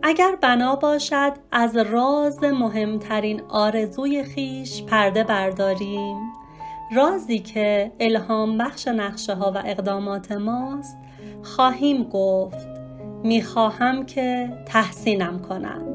اگر بنا باشد از راز مهمترین آرزوی خیش پرده برداریم، رازی که الهام بخش نقشه ها و اقدامات ماست، خواهیم گفت میخواهم که تحسینم کنند.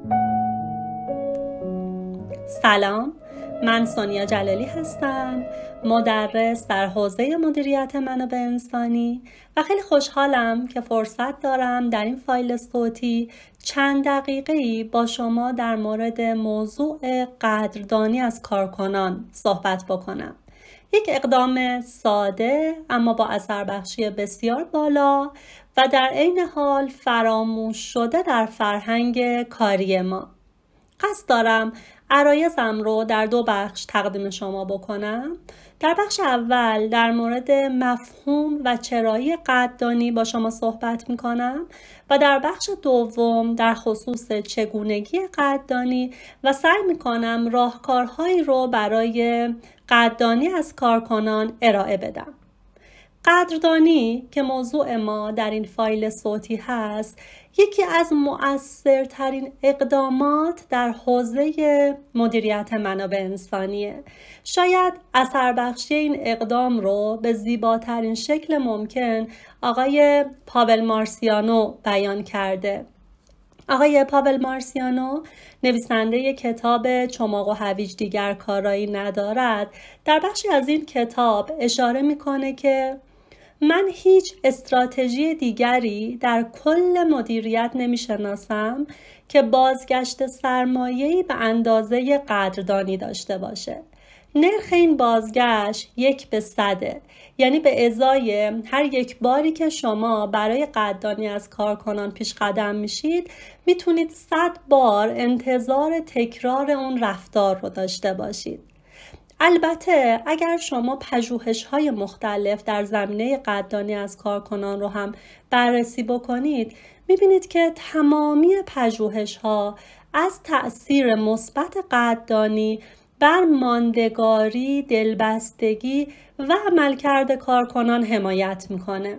سلام، من سونیا جلالی هستم، مدرس در حوزه مدیریت منابع انسانی و خیلی خوشحالم که فرصت دارم در این فایل صوتی چند دقیقه‌ای با شما در مورد موضوع قدردانی از کارکنان صحبت بکنم. یک اقدام ساده اما با اثر بخشی بسیار بالا و در عین حال فراموش شده در فرهنگ کاری ما. قصد دارم عرایزم رو در 2 بخش تقدیم شما بکنم. در بخش اول در مورد مفهوم و چرایی قدردانی با شما صحبت میکنم و در بخش دوم در خصوص چگونگی قدردانی و سعی میکنم راهکارهایی رو برای قدردانی از کارکنان ارائه بدم. قدردانی که موضوع ما در این فایل صوتی هست، یکی از مؤثرترین اقدامات در حوزه مدیریت منابع انسانیه. شاید اثر بخشی این اقدام رو به زیباترین شکل ممکن آقای پاول مارسیانو بیان کرده. آقای پاول مارسیانو، نویسنده کتاب چماق و هویج دیگر کارایی ندارد، در بخشی از این کتاب اشاره میکنه که من هیچ استراتژی دیگری در کل مدیریت نمیشناسم که بازگشت سرمایه‌ای به اندازه قدردانی داشته باشه. نرخ این بازگشت 1/100، یعنی به ازای هر یک باری که شما برای قدردانی از کارکنان پیش قدم میشید، میتونید 100 بار انتظار تکرار اون رفتار رو داشته باشید. البته اگر شما پژوهش‌های مختلف در زمینه قدردانی از کارکنان رو هم بررسی بکنید، می‌بینید که تمامی پژوهش‌ها از تأثیر مثبت قدردانی بر ماندگاری، دلبستگی و عملکرد کارکنان حمایت می‌کنه.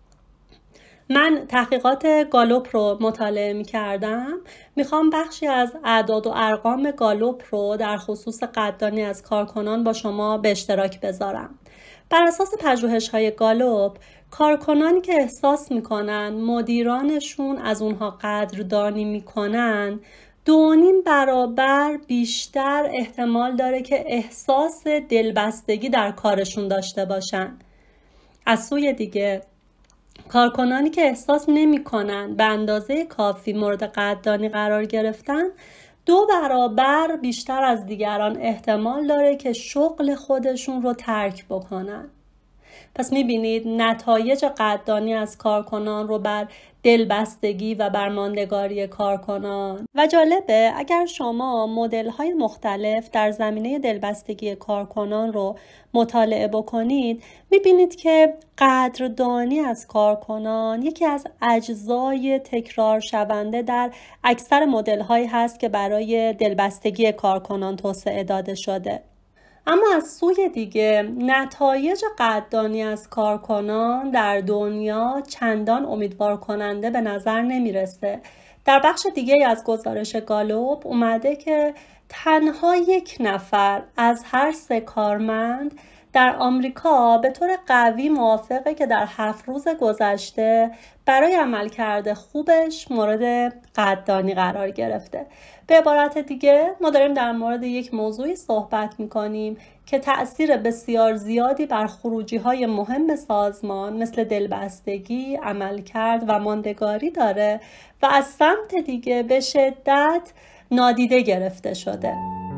من تحقیقات گالوپ رو مطالعه می کردم. میخوام بخشی از اعداد و ارقام گالوپ رو در خصوص قدردانی از کارکنان با شما به اشتراک بذارم. بر اساس پژوهش‌های گالوپ، کارکنانی که احساس میکنن مدیرانشون از اونها قدردانی میکنن 2.5 برابر بیشتر احتمال داره که احساس دلبستگی در کارشون داشته باشن. از سوی دیگه، کارکنانی که احساس نمی‌کنن به اندازه کافی مورد قدردانی قرار گرفتن 2 برابر بیشتر از دیگران احتمال داره که شغل خودشون رو ترک بکنن. پس می‌بینید نتایج قدردانی از کارکنان رو بر دلبستگی و بر ماندگاری کارکنان. و جالبه اگر شما مدل‌های مختلف در زمینه دلبستگی کارکنان رو مطالعه بکنید، می‌بینید که قدردانی از کارکنان یکی از اجزای تکرار شونده در اکثر مدل‌هایی هست که برای دلبستگی کارکنان توسعه داده شده. اما از سوی دیگه نتایج قدردانی از کارکنان در دنیا چندان امیدوار کننده به نظر نمیرسه. در بخش دیگه از گزارش گالوپ اومده که تنها 1 نفر از هر 3 کارمند در آمریکا به طور قوی موافقه که در 7 روز گذشته برای عملکرد خوبش مورد قدردانی قرار گرفته. به عبارت دیگه، ما داریم در مورد یک موضوعی صحبت می‌کنیم که تأثیر بسیار زیادی بر خروجی‌های مهم سازمان مثل دلبستگی، عملکرد و ماندگاری داره و از سمت دیگه به شدت نادیده گرفته شده.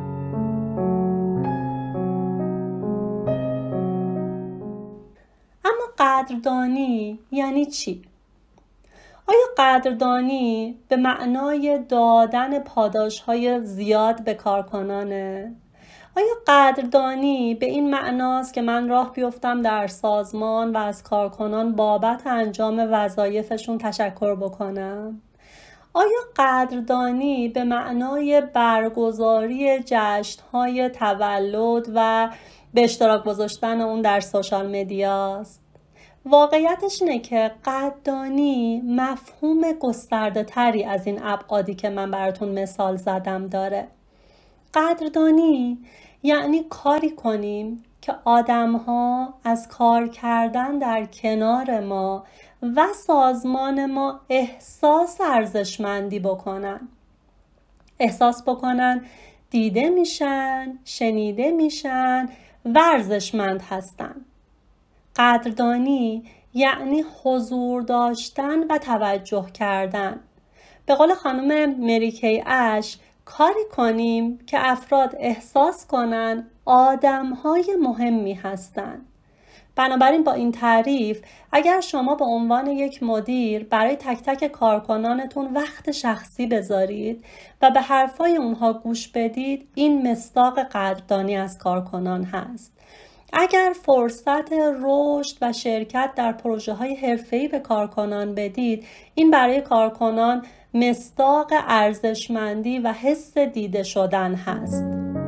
اما قدردانی یعنی چی؟ آیا قدردانی به معنای دادن پاداش‌های زیاد به کارکنانه؟ آیا قدردانی به این معناست که من راه بیفتم در سازمان و از کارکنان بابت انجام وظایفشون تشکر بکنم؟ آیا قدردانی به معنای برگزاری جشن‌های تولد و به اشتراک گذاشتن اون در سوشال مدیاست؟ واقعیتش اینه که قدردانی مفهوم گسترده تری از این ابعادی که من براتون مثال زدم داره. قدردانی یعنی کاری کنیم که آدم‌ها از کار کردن در کنار ما و سازمان ما احساس ارزشمندی بکنن. احساس بکنن دیده میشن، شنیده میشن و ارزشمند هستن. قدردانی یعنی حضور داشتن و توجه کردن. به قول خانم مری کی اش، کاری کنیم که افراد احساس کنن آدم‌های مهمی هستن. بنابراین با این تعریف اگر شما به عنوان یک مدیر برای تک تک کارکنانتون وقت شخصی بذارید و به حرفای اونها گوش بدید، این مصداق قدردانی از کارکنان هست. اگر فرصت رشد و شرکت در پروژه‌های حرفه‌ای به کارکنان بدید، این برای کارکنان مصداق ارزشمندی و حس دیده شدن هست.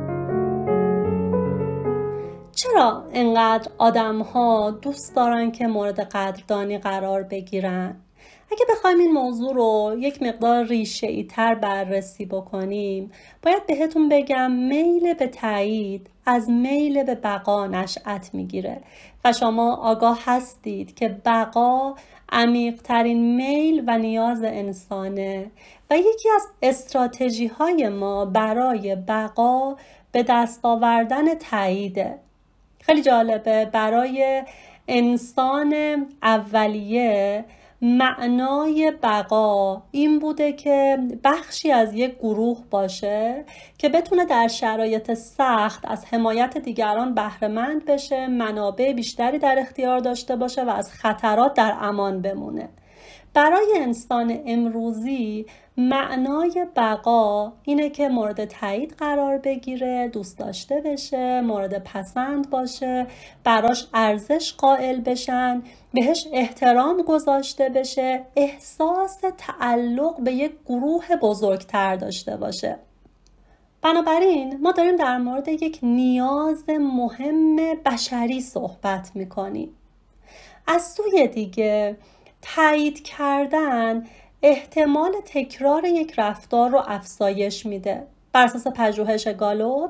چرا اینقدر آدم‌ها دوست دارن که مورد قدردانی قرار بگیرن؟ اگه بخوایم این موضوع رو یک مقدار ریشه‌ای تر بررسی بکنیم، باید بهتون بگم میل به تایید از میل به بقا نشأت میگیره و شما آگاه هستید که بقا عمیق‌ترین میل و نیاز انسانه و یکی از استراتژی‌های ما برای بقا به دست آوردن تاییده. خیلی جالبه، برای انسان اولیه معنای بقا این بوده که بخشی از یک گروه باشه که بتونه در شرایط سخت از حمایت دیگران بهره‌مند بشه، منابع بیشتری در اختیار داشته باشه و از خطرات در امان بمونه. برای انسان امروزی معنای بقا اینه که مورد تایید قرار بگیره، دوست داشته بشه، مورد پسند باشه، براش ارزش قائل بشن، بهش احترام گذاشته بشه، احساس تعلق به یک گروه بزرگتر داشته باشه. بنابراین ما داریم در مورد یک نیاز مهم بشری صحبت میکنیم. از سوی دیگه تایید کردن احتمال تکرار یک رفتار رو افزایش میده. بر اساس پژوهش گالوب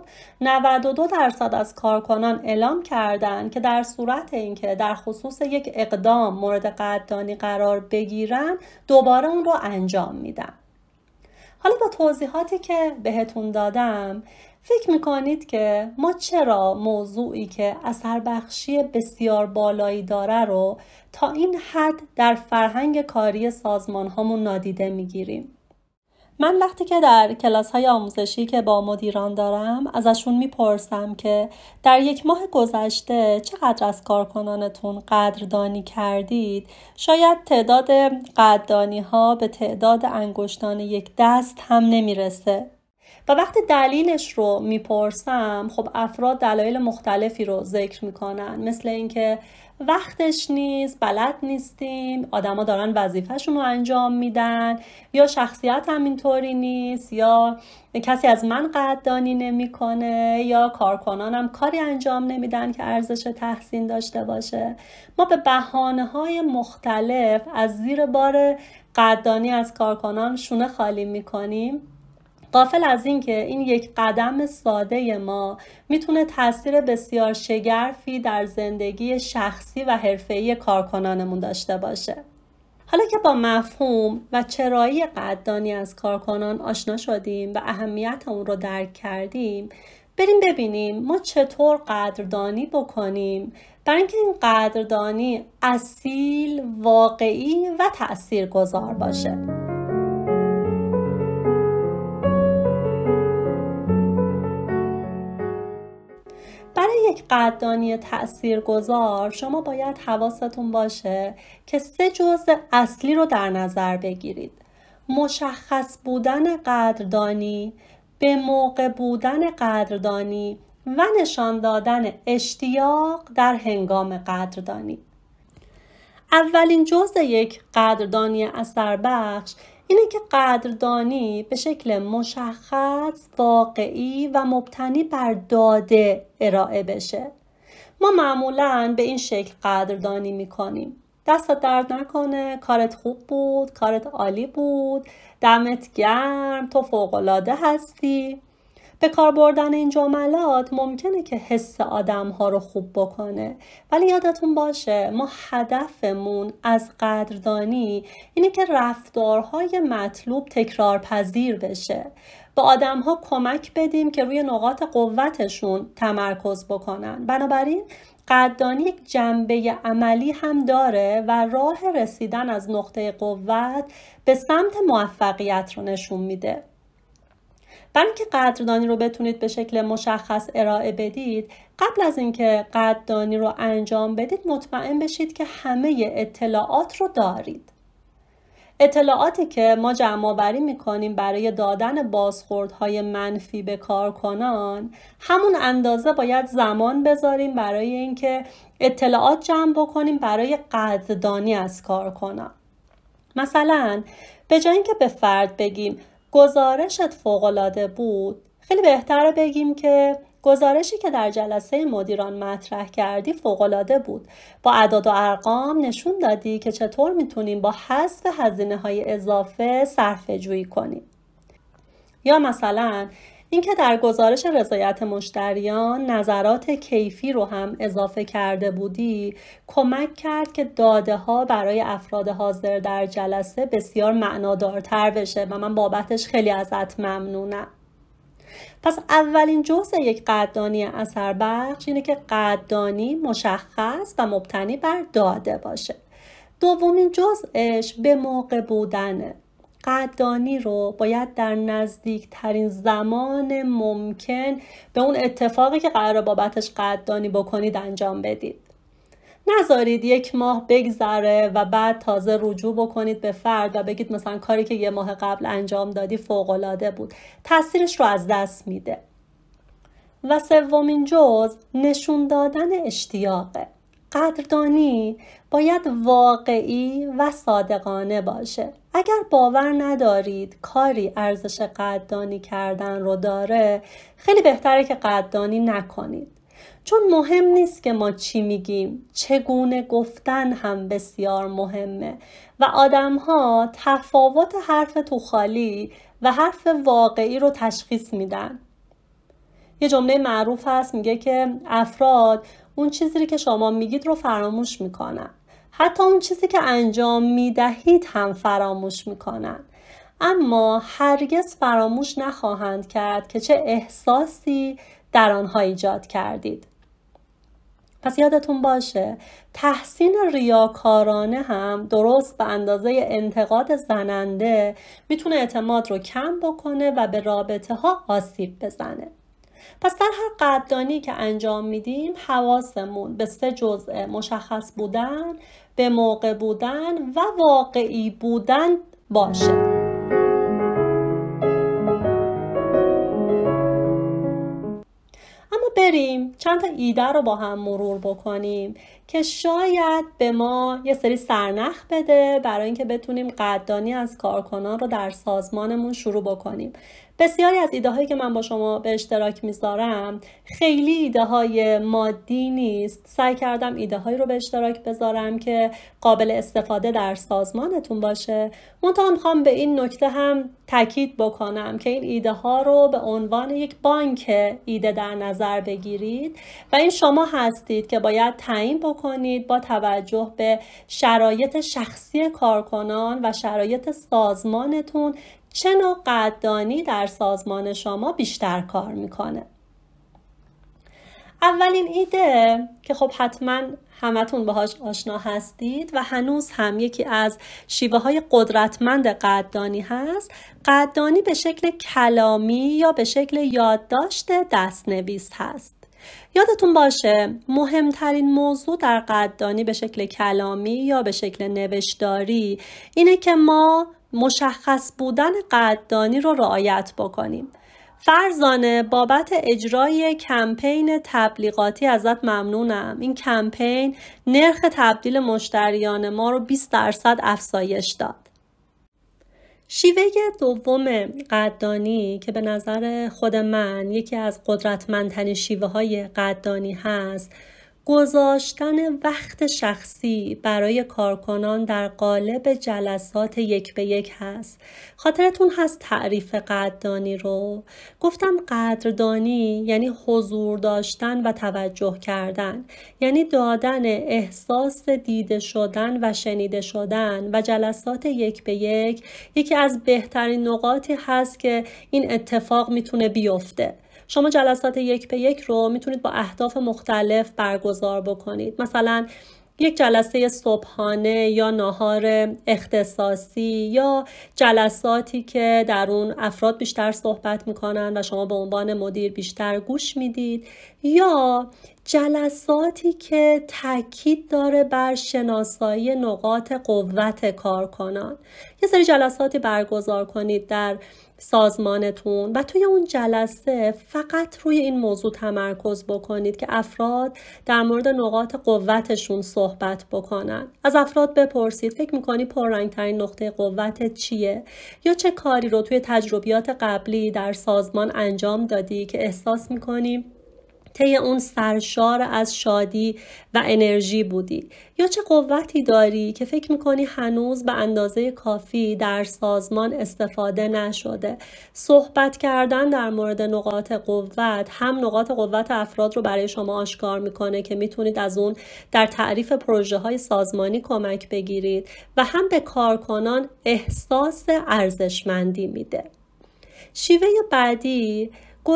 92% از کارکنان اعلام کردند که در صورت اینکه در خصوص یک اقدام مورد قدردانی قرار بگیرن دوباره اون رو انجام میدن. حالا با توضیحاتی که بهتون دادم فکر میکنید که ما چرا موضوعی که اثر بخشی بسیار بالایی داره رو تا این حد در فرهنگ کاری سازمان هامون نادیده میگیریم؟ من وقتی که در کلاس های آموزشی که با مدیران دارم ازشون میپرسم که در یک ماه گذشته چقدر از کارکنانتون قدردانی کردید، شاید تعداد قدردانی ها به تعداد انگشتان یک دست هم نمیرسه. و وقتی دلیلش رو میپرسم، خب افراد دلایل مختلفی رو ذکر میکنن، مثل اینکه وقتش نیست، بلد نیستیم، آدما دارن وظیفه‌شون رو انجام میدن، یا شخصیت هم اینطوری نیست، یا کسی از من قدردانی نمیکنه، یا کارکنانم کاری انجام نمیدن که ارزش تحسین داشته باشه. ما به بهانه‌های مختلف از زیر بار قدردانی از کارکنان شونه خالی میکنیم، غافل از این که این یک قدم ساده ما میتونه تاثیر بسیار شگرفی در زندگی شخصی و حرفه‌ای کارکنانمون داشته باشه. حالا که با مفهوم و چرایی قدردانی از کارکنان آشنا شدیم و اهمیت اون رو درک کردیم، بریم ببینیم ما چطور قدردانی بکنیم برای اینکه این قدردانی اصیل، واقعی و تاثیرگذار باشه. برای یک قدردانی تاثیرگذار شما باید حواستون باشه که 3 جزء اصلی رو در نظر بگیرید: مشخص بودن قدردانی، به موقع بودن قدردانی و نشان دادن اشتیاق در هنگام قدردانی. اولین جزء یک قدردانی اثربخش اینه که قدردانی به شکل مشخص، واقعی و مبتنی بر داده ارائه بشه. ما معمولاً به این شکل قدردانی میکنیم: دستت درد نکنه، کارت خوب بود، کارت عالی بود، دمت گرم، تو فوق‌العاده هستی. به کار بردن این جملات ممکنه که حس آدم ها رو خوب بکنه، ولی یادتون باشه ما هدفمون از قدردانی اینه که رفتارهای مطلوب تکرارپذیر بشه، به آدم ها کمک بدیم که روی نقاط قوتشون تمرکز بکنن. بنابراین قدردانی یک جنبه عملی هم داره و راه رسیدن از نقطه قوت به سمت موفقیت رو نشون میده. برای اینکه قدردانی رو بتونید به شکل مشخص ارائه بدید، قبل از اینکه قدردانی رو انجام بدید مطمئن بشید که همه اطلاعات رو دارید. اطلاعاتی که ما جمع آوری میکنیم برای دادن بازخوردهای منفی به کارکنان، همون اندازه باید زمان بذاریم برای اینکه اطلاعات جمع بکنیم برای قدردانی از کارکنان. مثلا به جای اینکه به فرد بگیم گزارشت فوق‌العاده بود، خیلی بهتره بگیم که گزارشی که در جلسه مدیران مطرح کردی فوق‌العاده بود. با اعداد و ارقام نشون دادی که چطور میتونیم با حذف هزینه‌های اضافه صرفه‌جویی کنیم. یا مثلا اینکه در گزارش رضایت مشتریان نظرات کیفی رو هم اضافه کرده بودی، کمک کرد که داده ها برای افراد حاضر در جلسه بسیار معنادارتر بشه و من بابتش خیلی ازت ممنونم. پس اولین جزء یک قدردانی اثر بخش اینه که قدردانی مشخص و مبتنی بر داده باشه. دومین جزءش به موقع بودنه. قدردانی رو باید در نزدیکترین زمان ممکن به اون اتفاقی که قراره بابتش قدردانی بکنید انجام بدید. نذارید 1 ماه بگذره و بعد تازه رجوع بکنید به فرد و بگید مثلا کاری که 1 ماه قبل انجام دادی فوق‌العاده بود. تاثیرش رو از دست میده. و سومین جزء نشون دادن اشتیاقه. قدردانی باید واقعی و صادقانه باشه. اگر باور ندارید کاری ارزش قدردانی کردن رو داره، خیلی بهتره که قدردانی نکنید. چون مهم نیست که ما چی میگیم، چگونه گفتن هم بسیار مهمه و آدم‌ها تفاوت حرف تو خالی و حرف واقعی رو تشخیص میدن. یه جمله معروف هست میگه که افراد اون چیزی که شما میگید رو فراموش میکنن. حتی اون چیزی که انجام میدهید هم فراموش میکنن. اما هرگز فراموش نخواهند کرد که چه احساسی در آنها ایجاد کردید. پس یادتون باشه تحسین ریاکارانه هم درست به اندازه انتقاد زننده میتونه اعتماد رو کم بکنه و به رابطه ها آسیب بزنه. پس در هر قدردانی که انجام میدیم حواسمون به 3 جزء مشخص بودن، به موقع بودن و واقعی بودن باشه. اما بریم چند تا ایده رو با هم مرور بکنیم که شاید به ما یه سری سرنخ بده برای اینکه بتونیم قدردانی از کارکنان رو در سازمانمون شروع بکنیم. بسیاری از ایده هایی که من با شما به اشتراک میذارم خیلی ایده های مادی نیست. سعی کردم ایده هایی رو به اشتراک بذارم که قابل استفاده در سازمانتون باشه. منتها میخوام به این نکته هم تاکید بکنم که این ایده ها رو به عنوان یک بانک ایده در نظر بگیرید و این شما هستید که باید تعیین بکنید با توجه به شرایط شخصی کارکنان و شرایط سازمانتون چه نوع قدردانی در سازمان شما بیشتر کار میکنه. اولین ایده که خب حتما همتون باهاش آشنا هستید و هنوز هم یکی از شیوه های قدرتمند قدردانی هست، قدردانی به شکل کلامی یا به شکل یادداشت دست‌نویس هست. یادتون باشه مهمترین موضوع در قدردانی به شکل کلامی یا به شکل نوشتاری اینه که ما مشخص بودن قدردانی رو رعایت بکنیم. فرزانه بابت اجرای کمپین تبلیغاتی ازت ممنونم. این کمپین نرخ تبدیل مشتریان ما رو 20% افزایش داد. شیوه دوم قدردانی که به نظر خود من یکی از قدرتمندترین شیوه های قدردانی هست، گذاشتن وقت شخصی برای کارکنان در قالب جلسات 1 به 1 هست. خاطرتون هست تعریف قدردانی رو؟ گفتم قدردانی یعنی حضور داشتن و توجه کردن، یعنی دادن احساس دیده شدن و شنیده شدن، و جلسات 1 به 1 یکی از بهترین نقاطی هست که این اتفاق میتونه بیفته. شما جلسات 1 به 1 رو میتونید با اهداف مختلف برگزار بکنید. مثلا یک جلسه صبحانه یا ناهار اختصاصی، یا جلساتی که در اون افراد بیشتر صحبت میکنن و شما به عنوان مدیر بیشتر گوش میدید، یا جلساتی که تاکید داره بر شناسایی نقاط قوت کارکنان. یه سری جلساتی برگزار کنید در سازمانتون و توی اون جلسه فقط روی این موضوع تمرکز بکنید که افراد در مورد نقاط قوتشون صحبت بکنن. از افراد بپرسید فکر میکنی پررنگترین نقطه قوتت چیه؟ یا چه کاری رو توی تجربیات قبلی در سازمان انجام دادی که احساس میکنی طی اون سرشار از شادی و انرژی بودی؟ یا چه قوتی داری که فکر میکنی هنوز به اندازه کافی در سازمان استفاده نشده؟ صحبت کردن در مورد نقاط قوت هم نقاط قوت افراد رو برای شما آشکار میکنه که میتونید از اون در تعریف پروژه های سازمانی کمک بگیرید، و هم به کارکنان احساس ارزشمندی میده. شیوه بعدی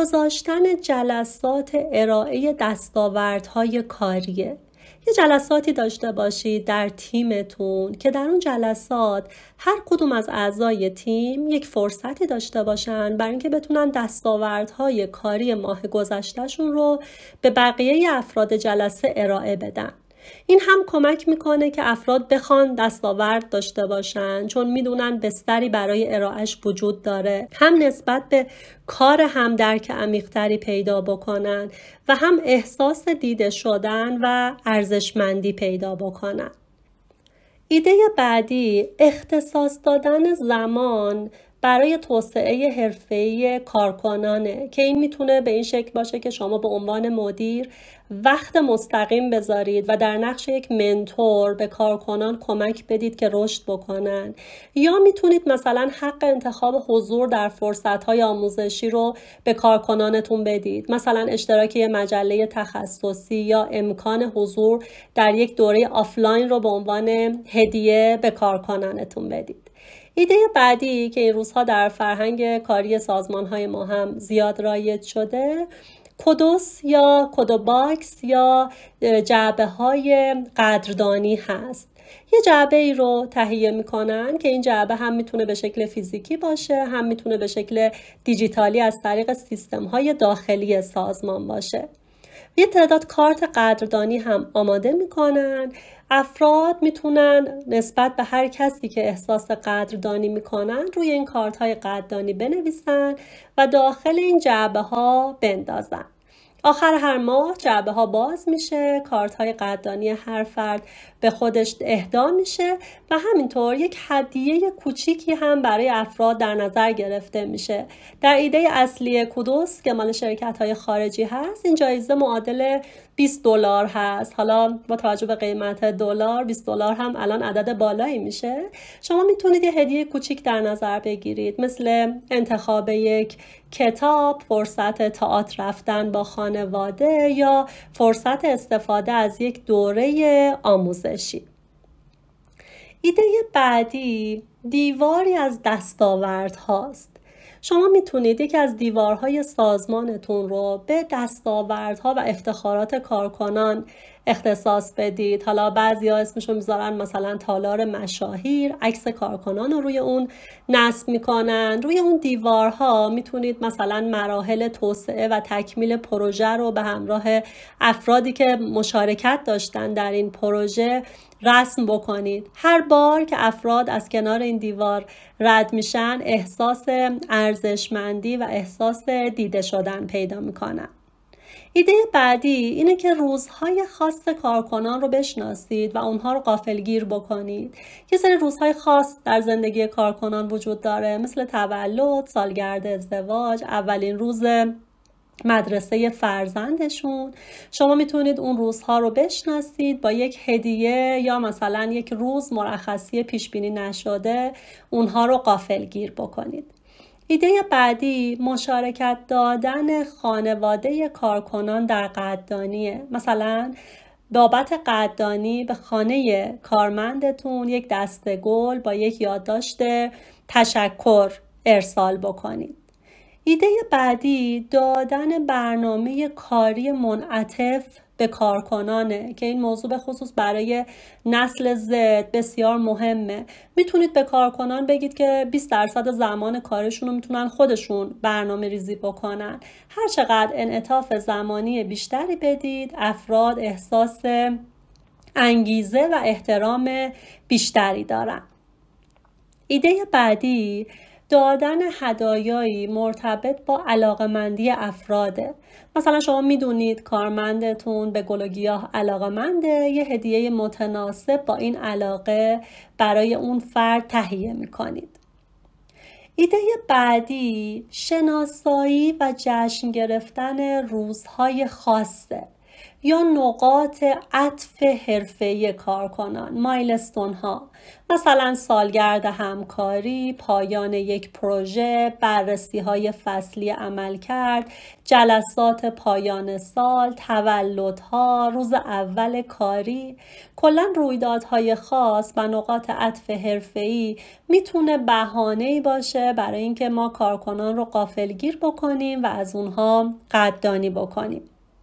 گذاشتن جلسات ارائه دستاوردهای کاریه. یه جلساتی داشته باشید در تیمتون که در اون جلسات هر کدوم از اعضای تیم یک فرصتی داشته باشن برای اینکه بتونن دستاوردهای کاری ماه گذشتهشون رو به بقیه افراد جلسه ارائه بدن. این هم کمک میکنه که افراد بخوان دستاورد داشته باشن، چون میدونن بستری برای ارائهش وجود داره، هم نسبت به کار هم درک عمیق‌تری پیدا بکنن و هم احساس دیده شدن و ارزشمندی پیدا بکنن. ایده بعدی اختصاص دادن زمان برای توسعه حرفه‌ای کارکنانه که این میتونه به این شکل باشه که شما به عنوان مدیر وقت مستقیم بذارید و در نقش یک منتور به کارکنان کمک بدید که رشد بکنن، یا میتونید مثلا حق انتخاب حضور در فرصت‌های آموزشی رو به کارکنانتون بدید، مثلا اشتراک یک مجله تخصصی یا امکان حضور در یک دوره آفلاین رو به عنوان هدیه به کارکنانتون بدید. ایده بعدی که این روزها در فرهنگ کاری سازمان‌های ما هم زیاد رایج شده، کدوس یا کدوباکس یا جعبه‌های قدردانی هست. یه جعبه ای رو تهیه میکنن که این جعبه هم میتونه به شکل فیزیکی باشه، هم میتونه به شکل دیجیتالی از طریق سیستم‌های داخلی سازمان باشه. یه تعداد کارت قدردانی هم آماده میکنن. افراد میتونن نسبت به هر کسی که احساس قدردانی میکنن روی این کارت های قدردانی بنویسن و داخل این جعبه ها بندازن. آخر هر ماه جعبه ها باز میشه، کارت های قدردانی هر فرد به خودش اهدا میشه و همینطور یک هدیه کوچیکی هم برای افراد در نظر گرفته میشه. در ایده اصلی کودوس که مال شرکت های خارجی هست، این جایزه معادل $20 هست. حالا با توجه به قیمت دلار، $20 هم الان عدد بالایی میشه. شما میتونید یه هدیه کوچیک در نظر بگیرید، مثل انتخاب یک کتاب، فرصت تئاتر رفتن با خانواده یا فرصت استفاده از یک دوره آموزشی. ایده بعدی دیواری از دستاورد هاست. شما میتونید یکی از دیوارهای سازمانتون رو به دستاوردها و افتخارات کارکنان اختصاص بدید. حالا بعضیا اسمشو میذارن مثلا تالار مشاهیر، عکس کارکنان رو روی اون نصب میکنن. روی اون دیوارها میتونید مثلا مراحل توسعه و تکمیل پروژه رو به همراه افرادی که مشارکت داشتن در این پروژه رسم بکنید. هر بار که افراد از کنار این دیوار رد میشن، احساس ارزشمندی و احساس دیده شدن پیدا میکنن. ایده بعدی اینه که روزهای خاص کارکنان رو بشناسید و اونها رو غافلگیر بکنید. یه سری روزهای خاص در زندگی کارکنان وجود داره، مثل تولد، سالگرد ازدواج، اولین روز مدرسه فرزندشون. شما میتونید اون روزها رو بشناسید، با یک هدیه یا مثلا یک روز مرخصی پیش بینی نشده اونها رو غافلگیر بکنید. ایده بعدی مشارکت دادن خانواده کارکنان در قدردانیه. مثلا بابت قدردانی به خانه کارمندتون یک دسته گل با یک یادداشت تشکر ارسال بکنید. ایده بعدی دادن برنامه کاری منعطف به کارکنانه که این موضوع به خصوص برای نسل زد بسیار مهمه. میتونید به کارکنان بگید که 20% زمان کارشون رو میتونن خودشون برنامه ریزی بکنن. هر چقدر انعطاف زمانی بیشتری بدید، افراد احساس انگیزه و احترام بیشتری دارن. ایده بعدی دادن هدایایی مرتبط با علاقه‌مندی افراده. مثلا شما میدونید کارمندتون به گل و گیاه علاقه‌منده، یه هدیه متناسب با این علاقه برای اون فرد تهیه میکنید. ایده بعدی شناسایی و جشن گرفتن روزهای خاصه یا نقاط عطف حرفه‌ای کارکنان، مایلستون ها، مثلا سالگرد همکاری، پایان یک پروژه، بررسی های فصلی عملکرد، جلسات پایان سال، تولدها، روز اول کاری. کلاً رویدادهای خاص و نقاط عطف حرفه‌ای میتونه بهانه‌ای باشه برای اینکه ما کارکنان رو غافلگیر بکنیم و از اونها قدردانی بکنیم.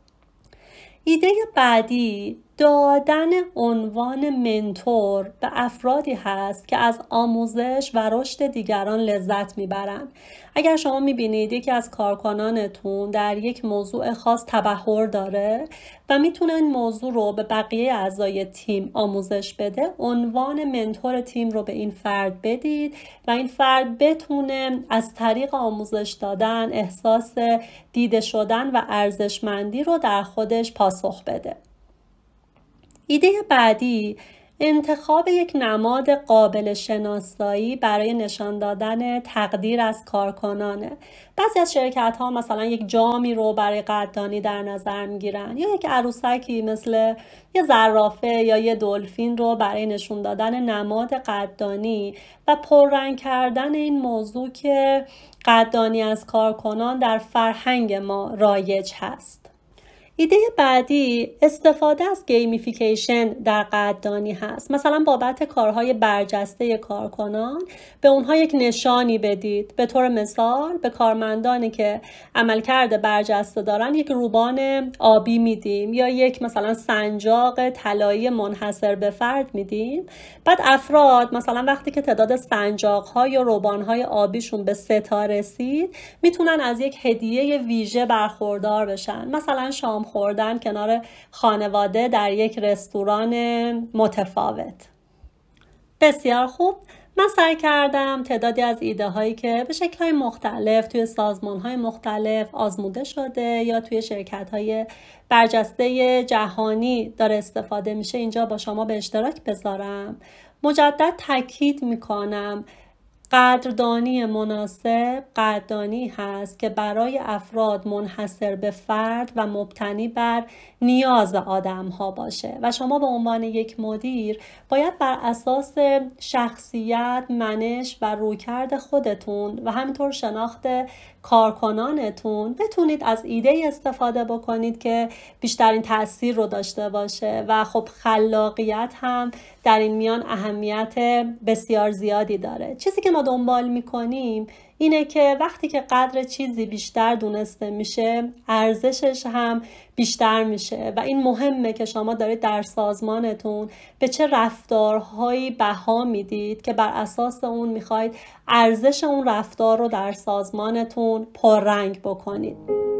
ایده بعدی دادن عنوان منتور به افرادی هست که از آموزش و رشد دیگران لذت میبرند. اگر شما میبینید یکی از کارکنانتون در یک موضوع خاص تبحر داره و میتونه این موضوع رو به بقیه اعضای تیم آموزش بده، عنوان منتور تیم رو به این فرد بدید و این فرد بتونه از طریق آموزش دادن احساس دیده شدن و ارزشمندی رو در خودش پاسخ بده. ایده بعدی انتخاب یک نماد قابل شناسایی برای نشان دادن تقدیر از کارکنانه. بعضی از شرکت ها مثلا یک جامی رو برای قدردانی در نظر میگیرن یا یک عروسکی مثل یه زرافه یا یه دلفین رو برای نشون دادن نماد قدردانی و پررنگ کردن این موضوع که قدردانی از کارکنان در فرهنگ ما رایج هست. ایده بعدی استفاده از گیمیفیکیشن در قدردانی هست. مثلا بابت کارهای برجسته کارکنان به اونها یک نشانی بدید. به طور مثال به کارمندانی که عملکرد برجسته دارن یک روبان آبی میدیم یا یک مثلا سنجاق طلایی منحصر به فرد میدیم. بعد افراد مثلا وقتی که تعداد سنجاق‌ها یا روبان‌های آبیشون به 3 تا رسید میتونن از یک هدیه ویژه برخوردار بشن. مثلا شام خوردن کنار خانواده در یک رستوران متفاوت. بسیار خوب. من سعی کردم تعدادی از ایده هایی که به شکل های مختلف توی سازمان های مختلف آزموده شده یا توی شرکت های برجسته جهانی داره استفاده میشه اینجا با شما به اشتراک بذارم. مجدد تاکید میکنم قدردانی مناسب قدردانی هست که برای افراد منحصر به فرد و مبتنی بر نیاز آدم ها باشه و شما به عنوان یک مدیر باید بر اساس شخصیت، منش و رویکرد خودتون و همینطور شناخت کارکنانتون بتونید از ایده استفاده بکنید که بیشترین تأثیر رو داشته باشه و خب خلاقیت هم در این میان اهمیت بسیار زیادی داره. چیزی که ما دنبال میکنیم اینه که وقتی که قدر چیزی بیشتر دونسته میشه ارزشش هم بیشتر میشه و این مهمه که شما دارید در سازمانتون به چه رفتارهایی بها میدید که بر اساس اون میخواید ارزش اون رفتار رو در سازمانتون پررنگ بکنید.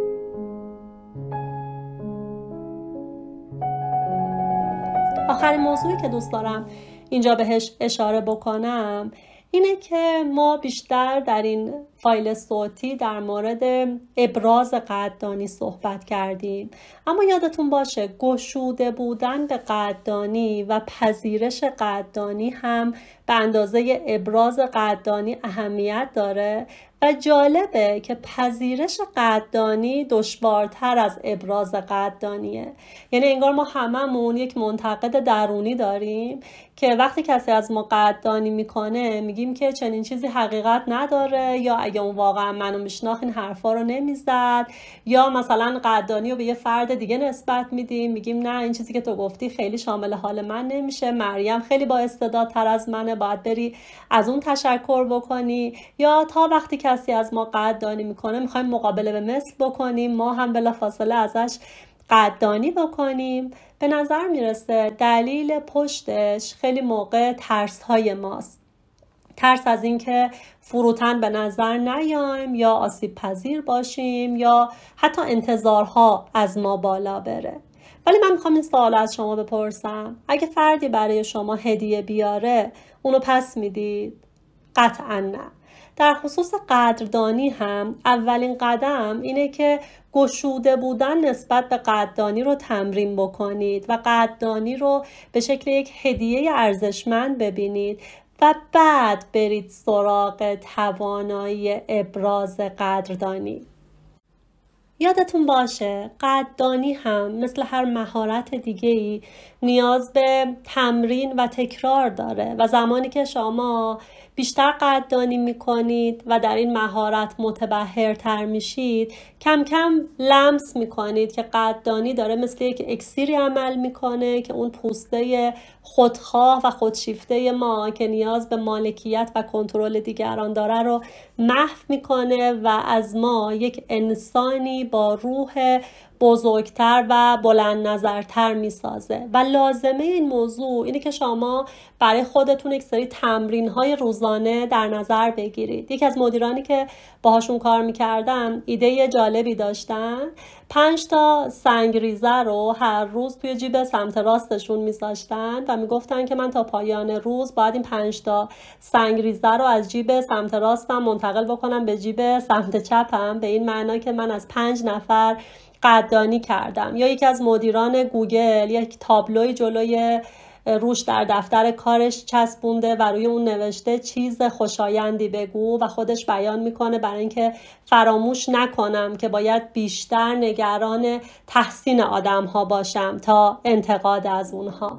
آخرین موضوعی که دوست دارم اینجا بهش اشاره بکنم اینه که ما بیشتر در این فایل صوتی در مورد ابراز قدردانی صحبت کردیم، اما یادتون باشه گشوده بودن به قدردانی و پذیرش قدردانی هم به اندازه ابراز قدردانی اهمیت داره و جالبه که پذیرش قدردانی دشوارتر از ابراز قدردانیه. یعنی انگار ما هممون یک منتقد درونی داریم که وقتی کسی از ما قدردانی میکنه میگیم که چنین چیزی حقیقت نداره، یا اگه اون واقعا منو میشناخت این حرفا رو نمیزد، یا مثلا قدردانی رو به یه فرد دیگه نسبت میدیم، میگیم نه این چیزی که تو گفتی خیلی شامل حال من نمیشه، مریم خیلی با استعدادتر از منه، باید بری از اون تشکر بکنی. یا تا وقتی کسی از ما قدردانی میکنه میخوایم مقابله به مثل بکنیم، ما هم بلافاصله ازش قدردانی بکنیم. به نظر میرسه دلیل پشتش خیلی موقع ترس های ماست. ترس از این که فروتن به نظر نیایم، یا آسیب پذیر باشیم، یا حتی انتظارها از ما بالا بره. ولی من میخوام این سوال از شما بپرسم: اگه فردی برای شما هدیه بیاره اونو پس میدید؟ قطعا نه. در خصوص قدردانی هم اولین قدم اینه که گشوده بودن نسبت به قدردانی رو تمرین بکنید و قدردانی رو به شکل یک هدیه ارزشمند ببینید و بعد برید سراغ توانایی ابراز قدردانی. یادتون باشه قدردانی هم مثل هر مهارت دیگه‌ای نیاز به تمرین و تکرار داره و زمانی که شما بیشتر قدردانی میکنید و در این مهارت متبحرتر میشید، کم کم لمس میکنید که قدردانی داره مثل یک اکسیری عمل میکنه که اون پوسته خودخواه و خودشیفته ما که نیاز به مالکیت و کنترل دیگران داره رو محو میکنه و از ما یک انسانی با روح بزرگتر و بلند نظرتر میسازه. و لازمه این موضوع اینه که شما برای خودتون یک سری تمرین های روزانه در نظر بگیرید. یکی از مدیرانی که باهاشون کار میکردم ایده جالبی داشتن، 5 تا سنگریزه رو هر روز توی جیب سمت راستشون میذاشتن و میگفتن که من تا پایان روز باید این 5 تا سنگریزه رو از جیب سمت راستم منتقل بکنم به جیب سمت چپم، به این معنا که من از 5 نفر قدردانی کردم. یا یکی از مدیران گوگل یک تابلوی جلوی روش در دفتر کارش چسبونده و روی اون نوشته چیز خوشایندی بگو و خودش بیان میکنه برای اینکه فراموش نکنم که باید بیشتر نگران تحسین آدم ها باشم تا انتقاد از اونها.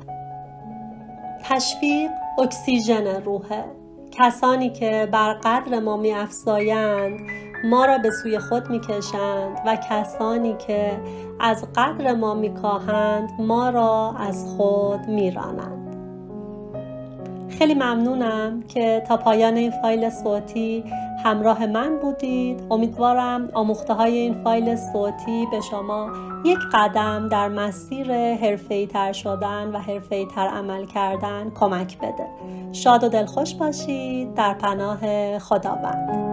تشویق اکسیژن روحه. کسانی که بر قدر ما می افزایند ما را به سوی خود می کشند و کسانی که از قدر ما می کاهند ما را از خود می رانند. خیلی ممنونم که تا پایان این فایل صوتی همراه من بودید. امیدوارم آموخته های این فایل صوتی به شما یک قدم در مسیر حرفه‌ای تر شدن و حرفه‌ای تر عمل کردن کمک بده. شاد و دلخوش باشید. در پناه خداوند.